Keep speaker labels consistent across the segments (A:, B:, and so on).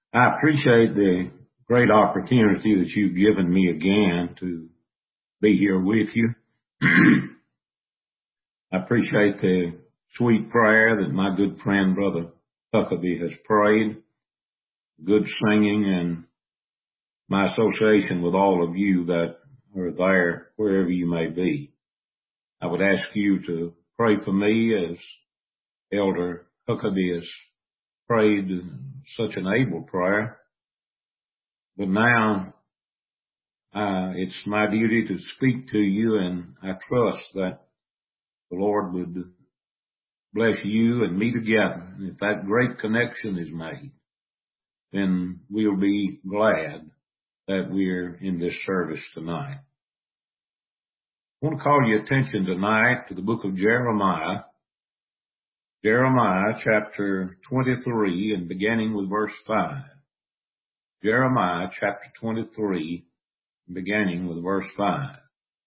A: I appreciate the great opportunity that you've given me again to be here with you. I appreciate the sweet prayer that my good friend, Brother Huckabee, has prayed, good singing, and my association with all of you that are there, wherever you may be. I would ask you to pray for me as Elder Huckabee has prayed such an able prayer. But now it's my duty to speak to you, and I trust that the Lord would bless you and me together. And if that great connection is made, then we'll be glad that we're in this service tonight. I want to call your attention tonight to the book of Jeremiah. Jeremiah chapter 23 and beginning with verse 5. Jeremiah chapter 23, beginning with verse 5.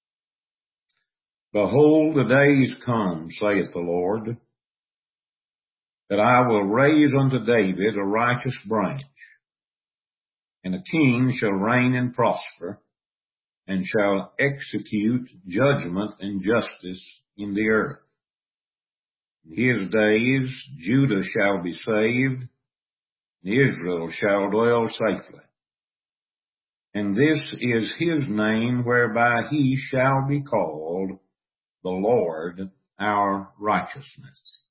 A: Behold, the days come, saith the Lord, that I will raise unto David a righteous branch, and a king shall reign and prosper, and shall execute judgment and justice in the earth. In his days Judah shall be saved, and Israel shall dwell safely. And this is his name whereby he shall be called the Lord our righteousness.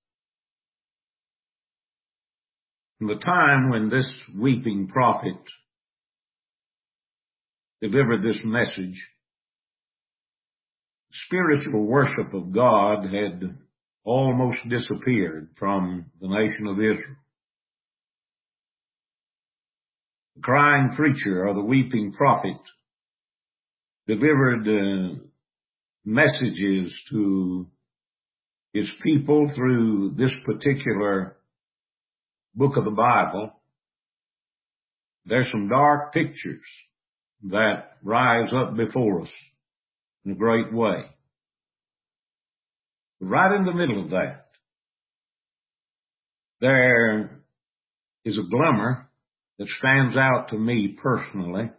A: In the time when this weeping prophet delivered this message, spiritual worship of God had almost disappeared from the nation of Israel. The crying preacher or the weeping prophet delivered messages to his people through this particular book of the Bible. There's some dark pictures that rise up before us in a great way. Right in the middle of that, there is a glimmer that stands out to me personally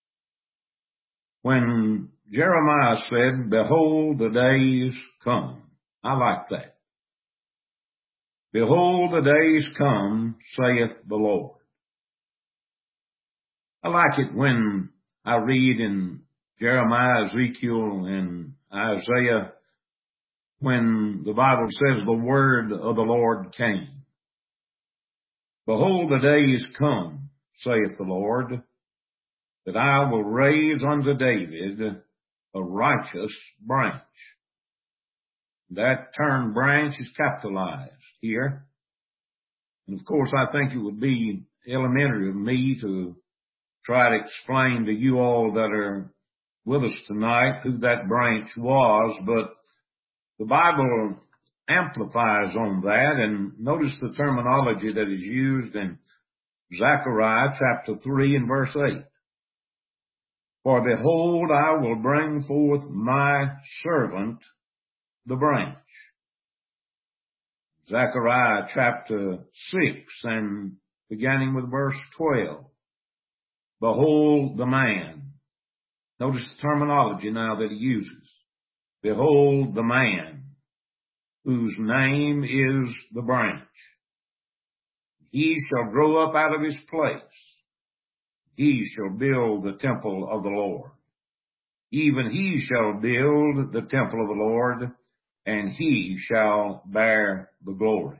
A: when Jeremiah said, behold, the days come. I like that. Behold, the days come, saith the Lord. I like it when I read in Jeremiah, Ezekiel, and Isaiah, when the Bible says the word of the Lord came. Behold, the days come, saith the Lord, that I will raise unto David a righteous branch. That term branch is capitalized here. And of course, I think it would be elementary of me to try to explain to you all that are with us tonight who that branch was, but the Bible amplifies on that, and notice the terminology that is used in Zechariah chapter 3 and verse 8. For behold, I will bring forth my servant, the branch. Zechariah chapter 6 and beginning with verse 12. Behold the man. Notice the terminology now that he uses. Behold the man, whose name is the branch. He shall grow up out of his place. He shall build the temple of the Lord. Even he shall build the temple of the Lord, and he shall bear the glory.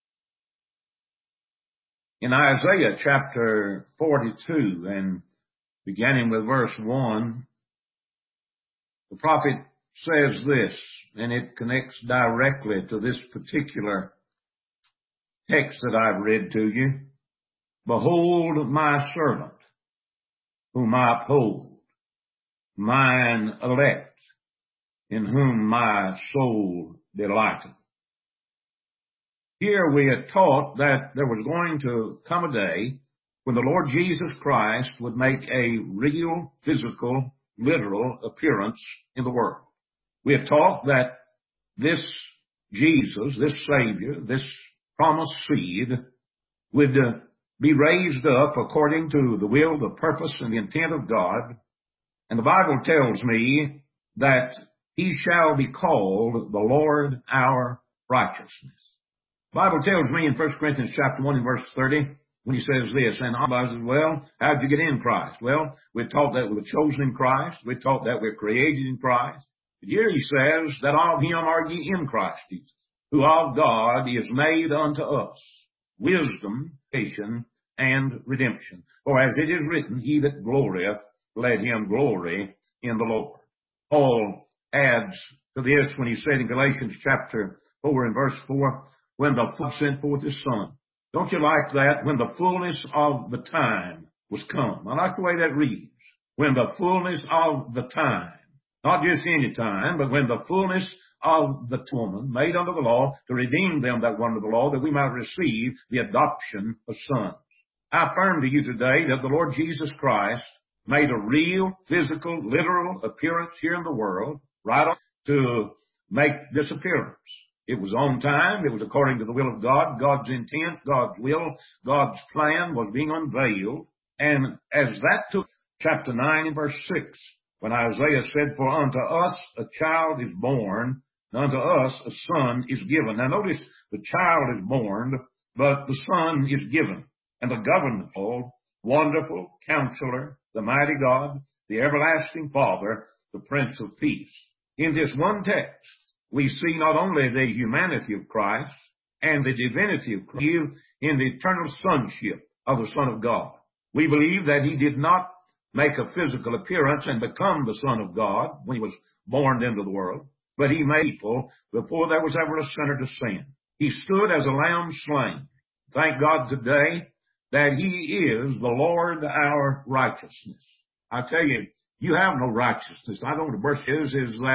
A: In Isaiah chapter 42 and beginning with verse 1, the prophet says this, and it connects directly to this particular text that I've read to you. Behold my servant, whom I uphold, mine elect, in whom my soul delighteth. Here we are taught that there was going to come a day when the Lord Jesus Christ would make a real, physical, literal appearance in the world. We have taught that this Jesus, this Savior, this promised seed would be raised up according to the will, the purpose, and the intent of God. And the Bible tells me that he shall be called the Lord our righteousness. The Bible tells me in 1 Corinthians chapter 1 and verse 30, when he says this, and I says, well, how'd you get in Christ? Well, we're taught that we were chosen in Christ. We're taught that we're created in Christ. But here he says that of him are ye in Christ Jesus, who of God is made unto us wisdom, patience, and redemption. For as it is written, he that glorieth, let him glory in the Lord. Paul adds to this when he said in Galatians chapter 4 and verse 4, when the Father sent forth his Son. Don't you like that? When the fullness of the time was come. I like the way that reads. When the fullness of the time. Not just any time, but when the fullness of the woman made under the law to redeem them that were under the law, that we might receive the adoption of sons. I affirm to you today that the Lord Jesus Christ made a real, physical, literal appearance here in the world, right on to make this appearance. It was on time. It was according to the will of God, God's intent, God's will, God's plan was being unveiled. And as that took chapter 9 and verse 6, when Isaiah said, for unto us a child is born, and unto us a son is given. Now notice the child is born, but the son is given. And the government called Wonderful Counselor, the Mighty God, the Everlasting Father, the Prince of Peace. In this one text, we see not only the humanity of Christ and the divinity of Christ in the eternal sonship of the Son of God. We believe that he did not make a physical appearance and become the Son of God when he was born into the world, but he made people before there was ever a sinner to sin. He stood as a lamb slain. Thank God today that he is the Lord our righteousness. I tell you, you have no righteousness. I know what the verse is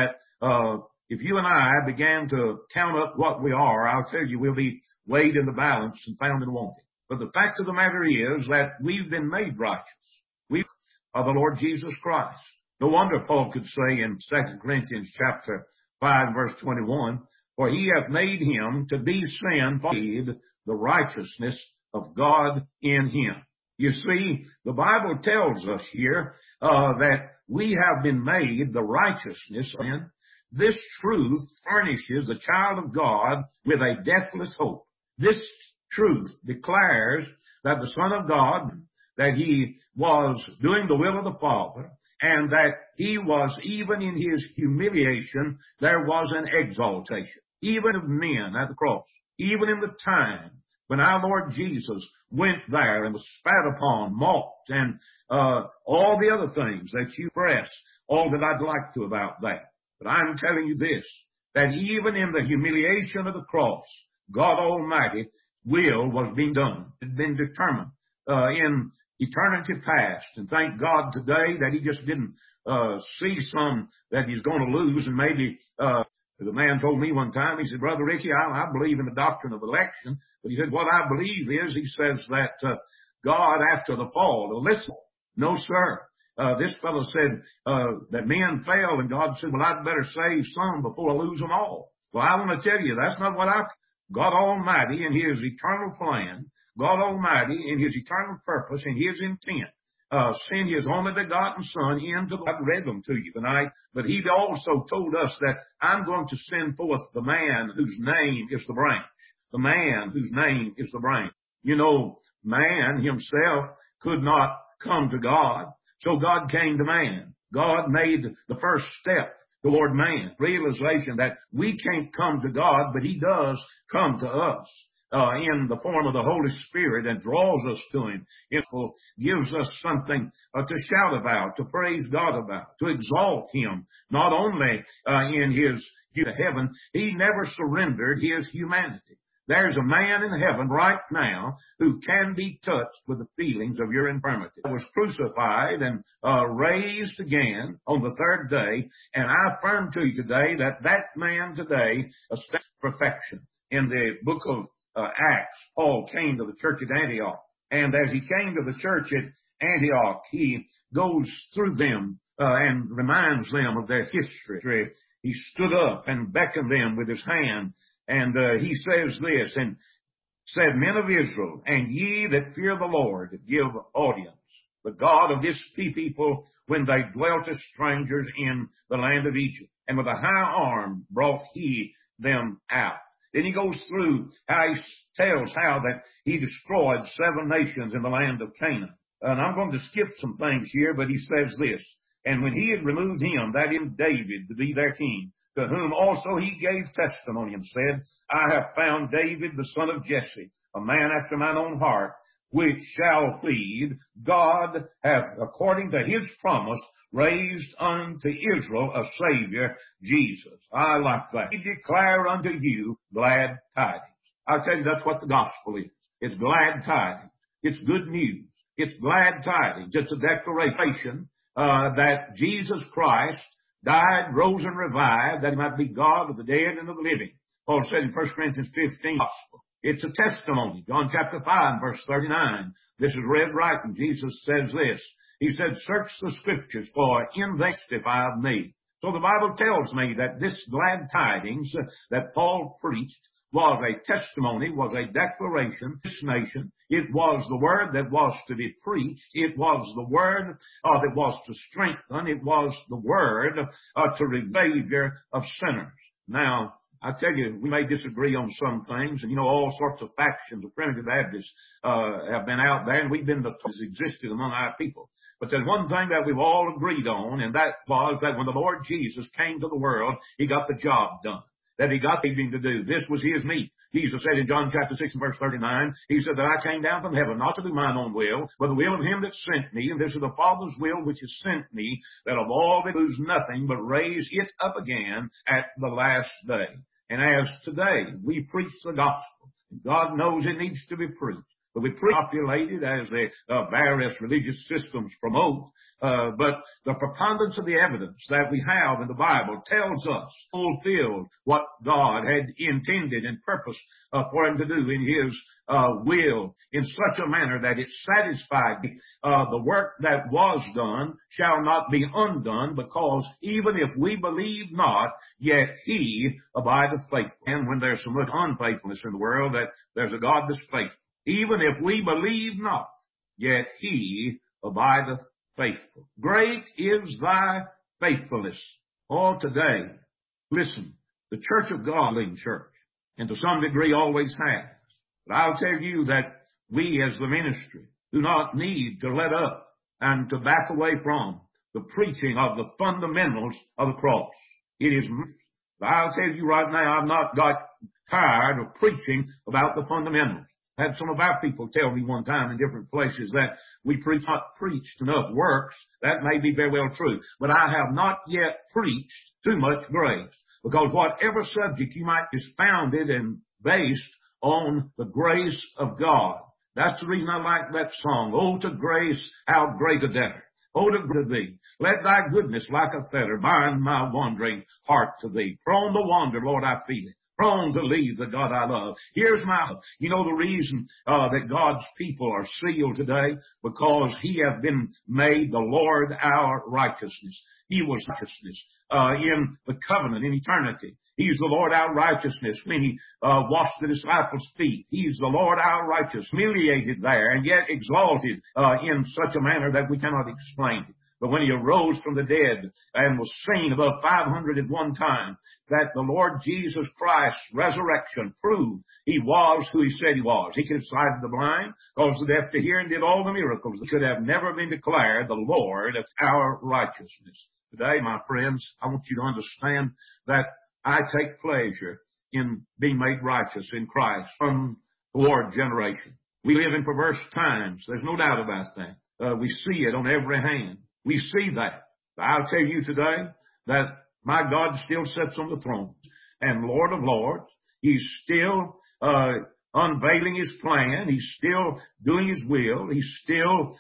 A: that if you and I began to count up what we are, I'll tell you we'll be weighed in the balance and found in wanting. But the fact of the matter is that we've been made righteous. We are the Lord Jesus Christ. No wonder Paul could say in 2 Corinthians chapter 5 verse 21, for he hath made him to be sin for the righteousness of God in him. You see, the Bible tells us here that we have been made the righteousness of him. This truth furnishes the child of God with a deathless hope. This truth declares that the Son of God, that he was doing the will of the Father, and that he was, even in his humiliation, there was an exaltation, even of men at the cross, even in the time when our Lord Jesus went there and was spat upon, mocked, and all the other things that you press, all that I'd like to about that. But I'm telling you this, that even in the humiliation of the cross, God Almighty will was being done. It had been determined in eternity past. And thank God today that he just didn't see some that he's going to lose. And maybe the man told me one time, he said, Brother Ricky, I believe in the doctrine of election. But he said, what I believe is, he says that God after the fall, listen, no sir. This fellow said that men fell, and God said, well, I'd better save some before I lose them all. Well, I want to tell you, that's not what God Almighty in his eternal plan, God Almighty in his eternal purpose and his intent, sent his only begotten Son into the world. I read them to you tonight, but he also told us that I'm going to send forth the man whose name is the branch. The man whose name is the branch. You know, man himself could not come to God. So God came to man. God made the first step toward man. Realization that we can't come to God, but he does come to us in the form of the Holy Spirit and draws us to him. It gives us something to shout about, to praise God about, to exalt him. Not only in his heaven, he never surrendered his humanity. There's a man in heaven right now who can be touched with the feelings of your infirmity. He was crucified and raised again on the third day. And I affirm to you today that that man today established perfection. In the book of Acts, Paul came to the church at Antioch. And as he came to the church at Antioch, he goes through them and reminds them of their history. He stood up and beckoned them with his hand. And he says this, and said, Men of Israel, and ye that fear the Lord, give audience. The God of this people, when they dwelt as strangers in the land of Egypt, and with a high arm brought he them out. Then he goes through how he tells how that he destroyed 7 nations in the land of Canaan. And I'm going to skip some things here, but he says this, And when he had removed him, that is David, to be their king, to whom also he gave testimony and said, I have found David, the son of Jesse, a man after mine own heart, which shall feed. God hath, according to his promise, raised unto Israel a Savior, Jesus. I like that. He declare unto you glad tidings. I'll tell you, that's what the gospel is. It's glad tidings. It's good news. It's glad tidings. It's a declaration that Jesus Christ died, rose, and revived, that he might be God of the dead and of the living. Paul said in 1 Corinthians 15, gospel. It's a testimony. John chapter 5, verse 39. This is read right, and Jesus says this. He said, Search the scriptures, for in they testify of me. So the Bible tells me that this glad tidings that Paul preached was a testimony, was a declaration to this nation. It was the word that was to be preached. It was the word that was to strengthen. It was the word to revive of sinners. Now, I tell you, we may disagree on some things, and all sorts of factions of primitive Baptists have been out there, and we've been the has existed among our people. But there's one thing that we've all agreed on, and that was that when the Lord Jesus came to the world, he got the job done. That he got anything to do. This was his meat. Jesus said in John chapter 6 and verse 39, he said that I came down from heaven not to do mine own will, but the will of him that sent me, and this is the Father's will which has sent me, that of all that lose nothing, but raise it up again at the last day. And as today we preach the gospel, God knows it needs to be preached. But we populated as the various religious systems promote. But the preponderance of the evidence that we have in the Bible tells us fulfilled what God had intended and purposed for him to do in his will in such a manner that it satisfied the work that was done shall not be undone, because even if we believe not, yet he abideth faithful. And when there's so much unfaithfulness in the world, that there's a God that's faithful. Even if we believe not, yet he abideth faithful. Great is thy faithfulness. Oh, today, listen, the Church of God, church, and to some degree always has. But I'll tell you that we as the ministry do not need to let up and to back away from the preaching of the fundamentals of the cross. It is, I'll tell you right now, I've not got tired of preaching about the fundamentals. I had some of our people tell me one time in different places that we not preached enough works. That may be very well true. But I have not yet preached too much grace. Because whatever subject you might is founded and based on the grace of God. That's the reason I like that song. Oh, to grace, how great a debtor. Oh, to thee. Let thy goodness like a fetter bind my wandering heart to thee. Prone to wander, Lord, I feel it. Prone to leave the God I love. Here's my, the reason that God's people are sealed today, because he hath been made the Lord our righteousness. He was righteousness in the covenant in eternity. He's the Lord our righteousness when he washed the disciples' feet. He's the Lord our righteousness, humiliated there and yet exalted in such a manner that we cannot explain it. But when he arose from the dead and was seen above 500 at one time, that the Lord Jesus Christ's resurrection proved he was who he said he was. He could have sighted the blind, caused the deaf to hear, and did all the miracles. He could have never been declared the Lord of our righteousness. Today, my friends, I want you to understand that I take pleasure in being made righteous in Christ from the Lord generation. We live in perverse times. There's no doubt about that. We see it on every hand. We see that. I'll tell you today that my God still sits on the throne and Lord of Lords. He's still unveiling his plan. He's still doing his will. He's still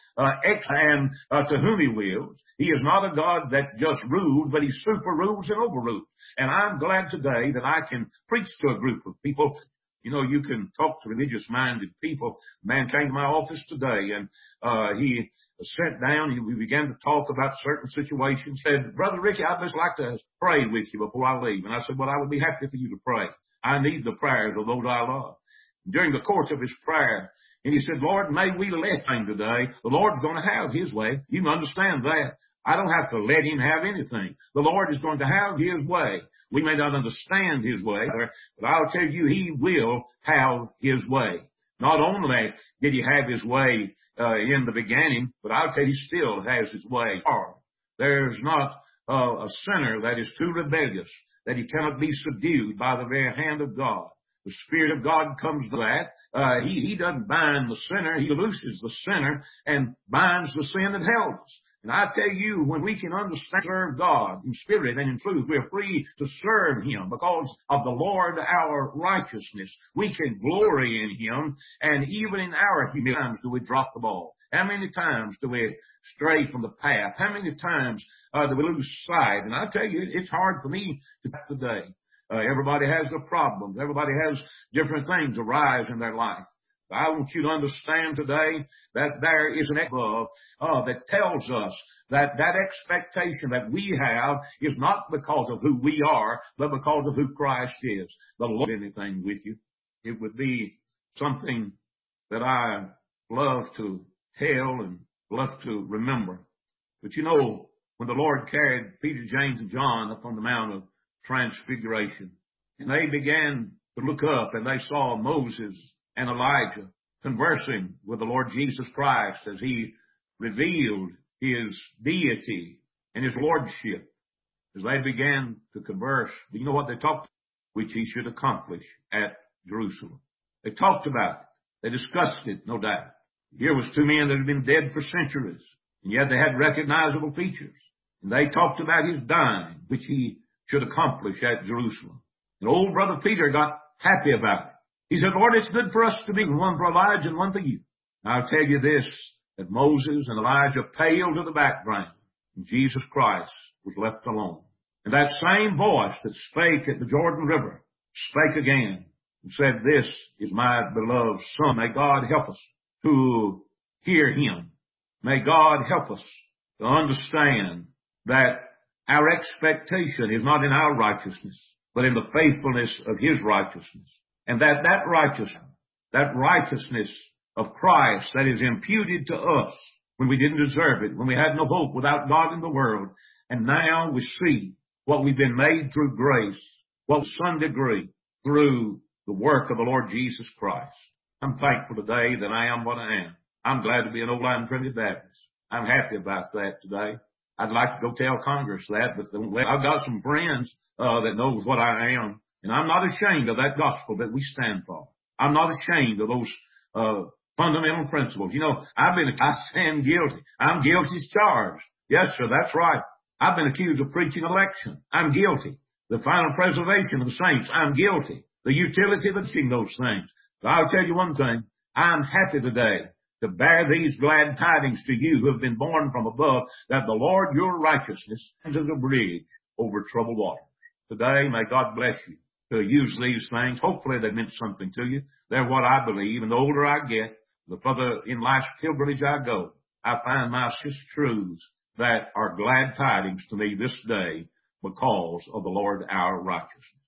A: and to whom he wills. He is not a God that just rules, but he super rules and overrules. And I'm glad today that I can preach to a group of people. You can talk to religious-minded people. A man came to my office today, and he sat down, and we began to talk about certain situations. Said, Brother Ricky, I'd just like to pray with you before I leave. And I said, well, I would be happy for you to pray. I need the prayers of those I love. during the course of his prayer. And he said, Lord, may we let him today. The Lord's going to have his way. You can understand that. I don't have to let him have anything. The Lord is going to have his way. We may not understand his way, but I'll tell you, he will have his way. Not only did he have his way in the beginning, but I'll tell you, he still has his way. There's not a sinner that is too rebellious that he cannot be subdued by the very hand of God. The Spirit of God comes to that. He doesn't bind the sinner. He looses the sinner and binds the sin that held us. And I tell you, when we can understand, serve God in spirit and in truth, we're free to serve Him because of the Lord our righteousness. We can glory in Him, and even in our humility, how many times do we drop the ball? How many times do we stray from the path? How many times do we lose sight? And I tell you, it's hard for me today. Everybody has their problems. Everybody has different things arise in their life. I want you to understand today that there is an above that tells us that expectation that we have is not because of who we are, but because of who Christ is. The Lord, anything with you. It would be something that I love to tell and love to remember. But you know, when the Lord carried Peter, James, and John up on the Mount of Transfiguration, and they began to look up and they saw Moses and Elijah conversing with the Lord Jesus Christ as he revealed his deity and his lordship. As they began to converse, do you know what they talked about? Which he should accomplish at Jerusalem. They talked about it. They discussed it, no doubt. Here was two men that had been dead for centuries, and yet they had recognizable features. And they talked about his dying, which he should accomplish at Jerusalem. And old brother Peter got happy about it. He said, Lord, it's good for us to be one for Elijah and one for you. And I'll tell you this, that Moses and Elijah paled to the background, and Jesus Christ was left alone. And that same voice that spake at the Jordan River spake again and said, this is my beloved Son. May God help us to hear him. May God help us to understand that our expectation is not in our righteousness, but in the faithfulness of his righteousness. And that righteousness of Christ that is imputed to us when we didn't deserve it, when we had no hope without God in the world. And now we see what we've been made through grace, what some degree through the work of the Lord Jesus Christ. I'm thankful today that I am what I am. I'm glad to be an Old Line Primitive Baptist. I'm happy about that today. I'd like to go tell Congress that, but I've got some friends that knows what I am, and I'm not ashamed of that gospel that we stand for. I'm not ashamed of those fundamental principles. You know, I stand guilty. I'm guilty as charged. Yes, sir, that's right. I've been accused of preaching election. I'm guilty. The final preservation of the saints. I'm guilty. The utility of teaching those things. But I'll tell you one thing. I'm happy today to bear these glad tidings to you who have been born from above, that the Lord your righteousness is a bridge over troubled water. Today, may God bless you to use these things. Hopefully they meant something to you. They're what I believe. And the older I get, the further in life's pilgrimage I go, I find my sister truths that are glad tidings to me this day because of the Lord our righteousness.